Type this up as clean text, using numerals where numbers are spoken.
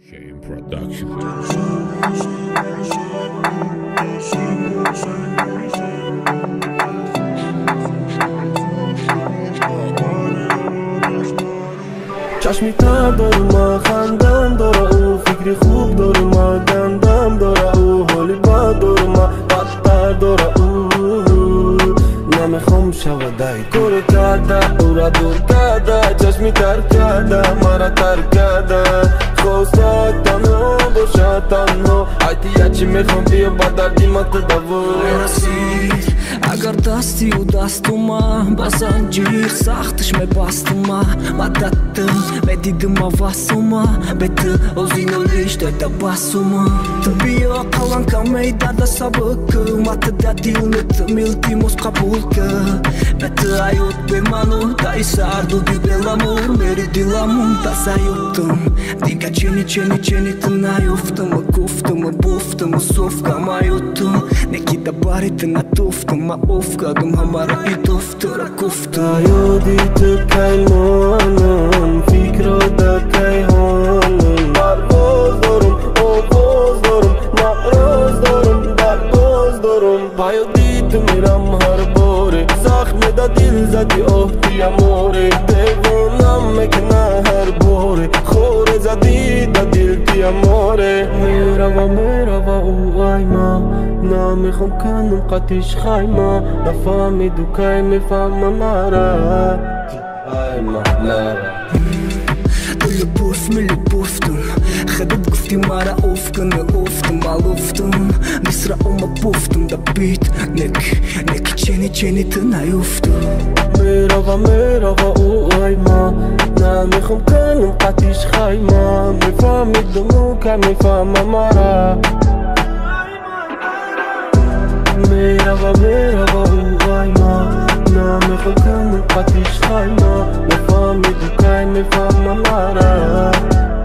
Shame Production. چشمی تر داره ما خندم داره او فکری خوب داره ما گندم داره او حالی بد داره ما بدتر داره او نمیخوام شوده کارو کرده او را دور کرده چشمی تر کرده مرا تر کرده خواسته تنها باشه تنها حتی چی میخوام بیا با دردی ما تدور اگر دستی و دستوما با زنجیر سختش میبستوما مددتم بدیدم авасума беті өзіңнің лиште табасума бия қалан камейда да сабықы матыда дилнет милти мускапулка беті ают беману да исарду дибеламур мери диламун да саюттым дига чени тынаюфтым куфтым буфтым суфкам аюттым неки да барите на туфтым ufkadım hamara iduftura kufta Yodite kaymanım Fikroda kayhanım Darboz dorum, ovoz dorum Naroz dorum, darboz dorum Bayodite miram har bore Zakhme da dil zadi ohti amore Devonam mekna har bore Khore zadi da dil ti amore Merava uayma نمیخوام کنم قطیش خایما نفهمیدو که میفهمم مرا تو любов'тым خدت گفتی مرا افکن افتم алуфтым мисраома пуфтым да бит неки чени тынаюфтым мерава уайма نمیخوام کنم قطیش خایما میفهمیدو که میفهمم مرا Merhaba uayma نمیخوام کنم قطیش خایما نفهمیدو که میفهمم مرا